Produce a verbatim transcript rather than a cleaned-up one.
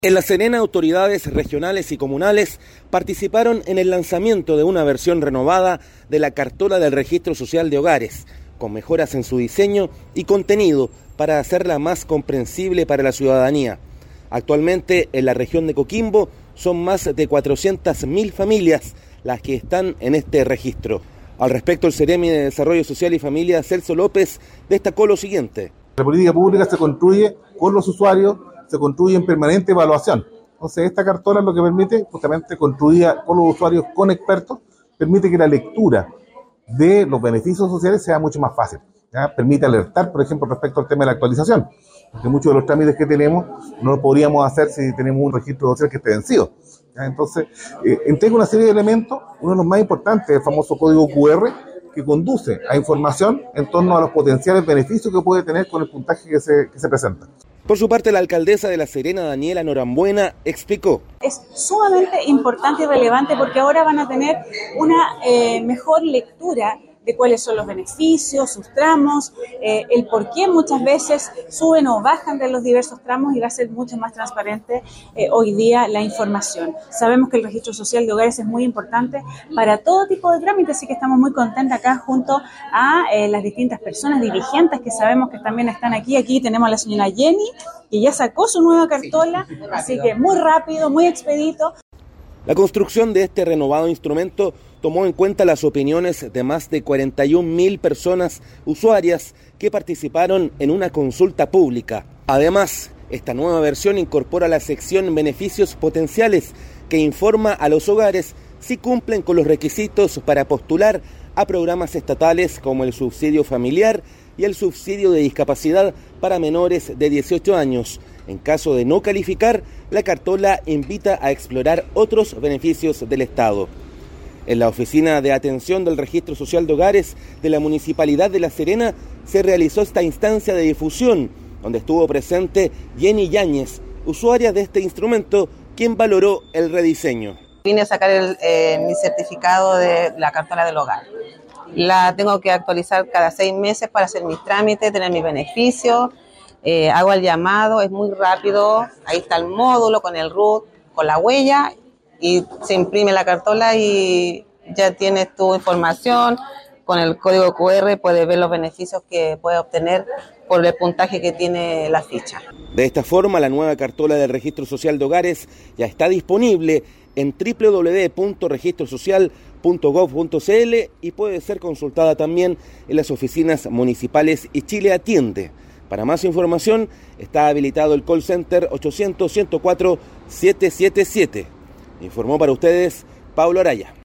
En La Serena, autoridades regionales y comunales participaron en el lanzamiento de una versión renovada de la cartola del Registro Social de Hogares, con mejoras en su diseño y contenido para hacerla más comprensible para la ciudadanía. Actualmente, en la región de Coquimbo, son más de cuatrocientas mil familias las que están en este registro. Al respecto, el Seremi de Desarrollo Social y Familia, Celso López, destacó lo siguiente. La política pública se construye con los usuarios, se construye en permanente evaluación. Entonces, esta cartola lo que permite, justamente construida con los usuarios, con expertos, permite que la lectura de los beneficios sociales sea mucho más fácil, ¿ya? Permite alertar, por ejemplo, respecto al tema de la actualización, porque muchos de los trámites que tenemos no los podríamos hacer si tenemos un registro social que esté vencido, ¿ya? Entonces, eh, entrega una serie de elementos, uno de los más importantes, el famoso código cu erre, que conduce a información en torno a los potenciales beneficios que puede tener con el puntaje que se, que se presenta. Por su parte, la alcaldesa de La Serena, Daniela Norambuena, explicó. Es sumamente importante y relevante porque ahora van a tener una eh, mejor lectura de cuáles son los beneficios, sus tramos, eh, el por qué muchas veces suben o bajan de los diversos tramos, y va a ser mucho más transparente eh, hoy día la información. Sabemos que el registro social de hogares es muy importante para todo tipo de trámites, así que estamos muy contentos acá junto a eh, las distintas personas dirigentes que sabemos que también están aquí. Aquí tenemos a la señora Jenny, que ya sacó su nueva cartola, así que muy rápido, muy expedito. La construcción de este renovado instrumento tomó en cuenta las opiniones de más de cuarenta y un mil personas usuarias que participaron en una consulta pública. Además, esta nueva versión incorpora la sección Beneficios Potenciales, que informa a los hogares si cumplen con los requisitos para postular a programas estatales como el subsidio familiar y el subsidio de discapacidad para menores de dieciocho años. En caso de no calificar, la cartola invita a explorar otros beneficios del Estado. En la Oficina de Atención del Registro Social de Hogares de la Municipalidad de La Serena se realizó esta instancia de difusión, donde estuvo presente Jenny Yáñez, usuaria de este instrumento, quien valoró el rediseño. Vine a sacar el, eh, mi certificado de la cartola del hogar. La tengo que actualizar cada seis meses para hacer mis trámites, tener mis beneficios. Eh, hago el llamado, es muy rápido. Ahí está el módulo con el R U T, con la huella, y se imprime la cartola y ya tienes tu información. Con el código cu erre puedes ver los beneficios que puedes obtener por el puntaje que tiene la ficha. De esta forma, la nueva cartola del Registro Social de Hogares ya está disponible en doble u doble u doble u punto registro social punto gov punto ce ele y puede ser consultada también en las oficinas municipales y Chile Atiende. Para más información, está habilitado el call center ochocientos, ciento cuatro, setecientos setenta y siete. Informó para ustedes Pablo Araya.